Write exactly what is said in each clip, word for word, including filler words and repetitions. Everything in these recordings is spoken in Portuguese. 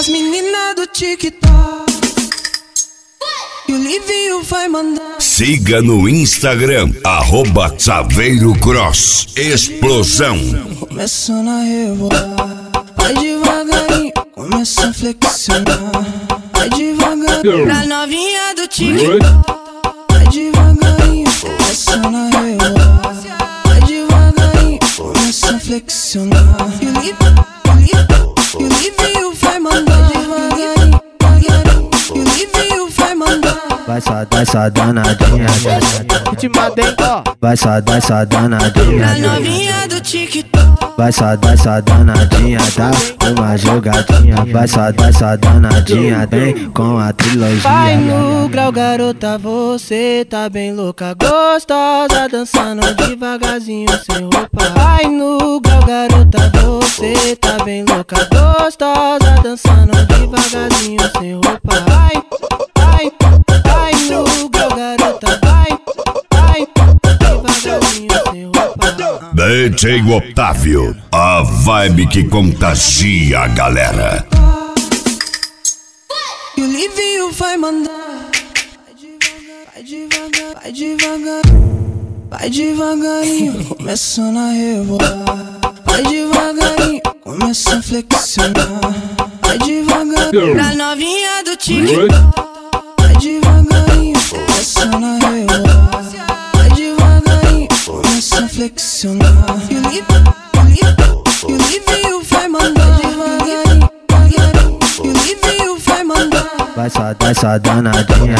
As meninas do TikTok e o Livinho vai mandar. Siga no Instagram, arroba Saveiro Cross Explosão. Começando a rebolar, vai devagarinho, começa a flexionar. Vai devagarinho, pra novinha do TikTok. Vai devagarinho, começando a rebolar. Vai devagarinho, começa a flexionar. E o Livinho, e o Livinho vai mandar. Devagarinho, devagarinho, e o Livinho vai mandar. Vai só, vai só danadinha, vai só, vai só danadinha, pra novinha do TikTok. vai só, vai só danadinha, dá uma jogadinha, vai só, vai só danadinha, vem com a trilogia. Vai no grau, garota, você tá bem louca, gostosa, dançando devagarzinho sem roupa. Vai no grau, garota, você tá bem louca, gostosa, dançando devagarzinho sem roupa. Vai, vai, vai no grau, garota, vai, vai, devagarzinho sem roupa. D J Otávio, a vibe que contagia a galera. E o Livinho vai mandar. Vai devagar, vai devagar, vai devagarinho, começando a rebolar. Vai devagarinho, começa a flexionar. Vai devagarinho, pra novinha do TikTok. Vai devagarinho, começando a rebolar. Vai devagarinho, começa a flexionar. E o Livinho, e o Livinho vai mandar. Devagarinho, devagarinho, e o Livinho vai mandar. Vai só, vai só danadinha,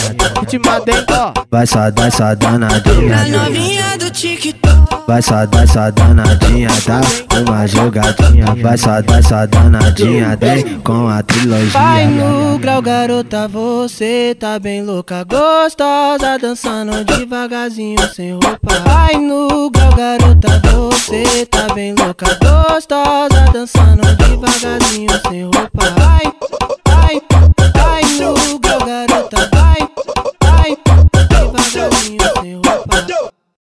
vai só, vai só Pra danadinha, novinha do TikTok. vai só, vai só danadinha, dá uma jogadinha, vai só, vai só danadinha, vem com a trilogia. Vai no grau, garota, você tá bem louca, gostosa, dançando devagarzinho sem roupa. Vai no grau, garota, você tá bem louca, gostosa, dançando devagarzinho sem roupa.